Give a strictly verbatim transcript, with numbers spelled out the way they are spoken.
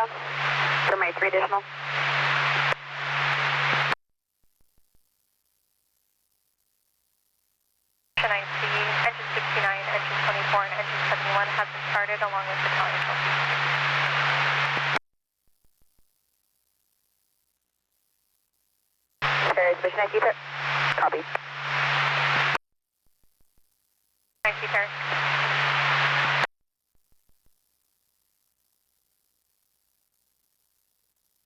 south for my three additional. nine C, engine sixty-nine, engine twenty-four, and engine seventy-one have been started along with the Italian trophy. Paris, mission I C, sir. Copy. nine C, Paris.